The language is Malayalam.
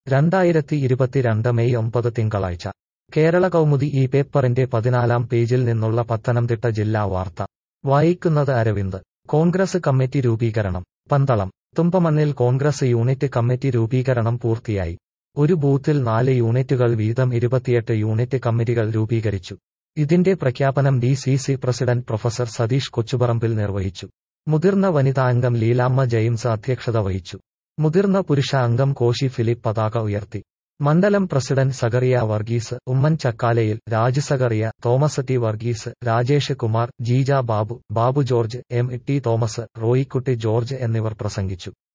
2022 മെയ് 9 തിങ്കളാഴ്ച കേരള കൗമുദി ഈ പേപ്പറിന്റെ 14-ാം പേജിൽ നിന്നുള്ള പത്തനംതിട്ട ജില്ലാ വാർത്ത വായിക്കുന്നത് അരവിന്ദ്. കോൺഗ്രസ് കമ്മിറ്റി രൂപീകരണം. പന്തളം. തുമ്പമണ്ണിൽ കോൺഗ്രസ് യൂണിറ്റ് കമ്മിറ്റി രൂപീകരണം പൂർത്തിയായി. ഒരു ബൂത്തിൽ 4 യൂണിറ്റുകൾ വീതം 28 യൂണിറ്റ് കമ്മിറ്റികൾ രൂപീകരിച്ചു. ഇതിന്റെ പ്രഖ്യാപനം DCC president professor Satheesh Kochuparambil നിർവഹിച്ചു. മുതിർന്ന വനിതാ അംഗം ലീലാമ്മ ജെയിംസ് അധ്യക്ഷത വഹിച്ചു. മുതിർന്ന പുരുഷ അംഗം കോശി ഫിലിപ്പ് പതാക ഉയർത്തി. മണ്ഡലം president Zacharia Varghese, Oommen Chakkalayil, Raj Zacharia, Thomas T Varghese, Rajesh Kumar, Jeeja Babu, Babu George, M. T. Thomas, Roykutty George എന്നിവർ പ്രസംഗിച്ചു.